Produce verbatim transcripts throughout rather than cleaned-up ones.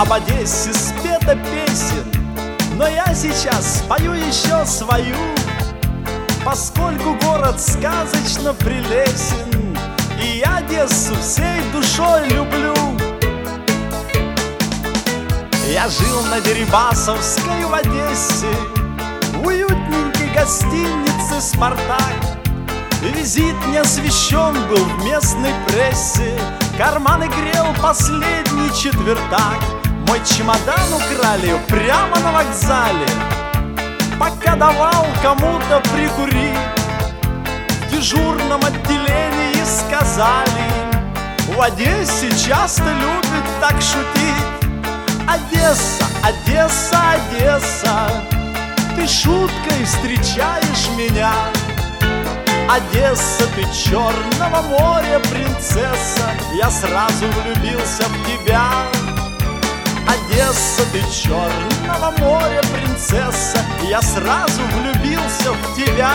об Одессе спета песен, но я сейчас спою еще свою, поскольку город сказочно прелестен, и я Одессу всей душой люблю. Я жил на Дерибасовской в Одессе, в уютненькой гостинице «Спартак». Визит не освещен был в местной прессе, карманы грел последний четвертак. Мой чемодан украли прямо на вокзале, пока давал кому-то прикурить. В дежурном отделении сказали: в Одессе часто любят так шутить. Одесса, Одесса, Одесса, ты шуткой встречаешь меня. Одесса, ты Черного моря принцесса, я сразу влюбился в тебя. Одесса, ты Черного моря принцесса, я сразу влюбился в тебя.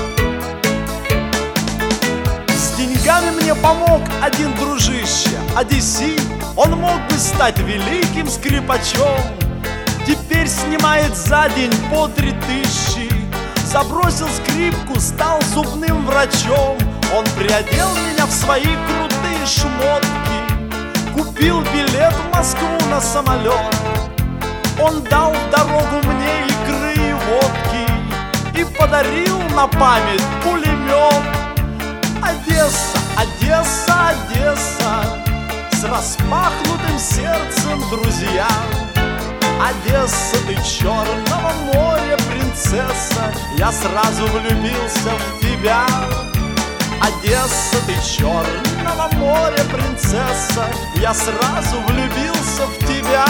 С деньгами мне помог один дружище, одессит. Он мог бы стать великим скрипачом. Теперь снимает за день по три тысячи. Забросил скрипку, стал зубным врачом. Он приодел меня в свои крутые шмотки, купил билет в Москву на самолет. Он дал в дорогу мне икры и водки и подарил на память пулемет. Одесса, Одесса, Одесса, с распахнутым сердцем, друзья. Одесса, ты Черного моря принцесса, я сразу влюбился в тебя. Одесса, ты Черного моря принцесса, я сразу влюбился в тебя.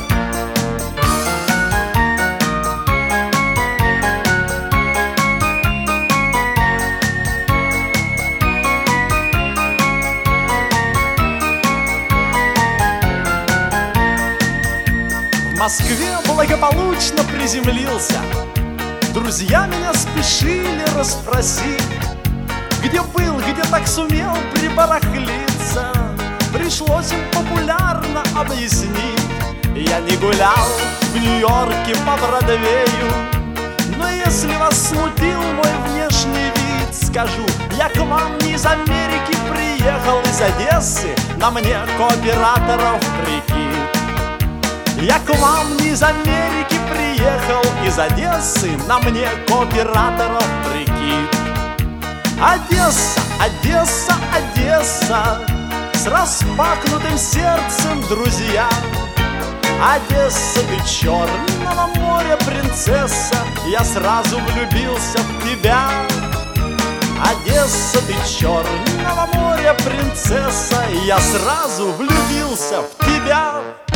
В Москве благополучно приземлился. Друзья меня спешили расспросить, где был, где так сумел прибарахлиться. Пришлось им популярно объяснить: я не гулял в Нью-Йорке по Бродвею, но если вас смутил мой внешний вид, скажу: я к вам не из Америки приехал, из Одессы, на мне кооператоров прикид. Я к вам не из Америки приехал, из Одессы, на мне кооператоров прикид. Одесса, Одесса, Одесса, с распахнутым сердцем, друзья. Одесса, ты Черного моря принцесса, я сразу влюбился в тебя. Одесса, ты Черного моря принцесса, я сразу влюбился в тебя.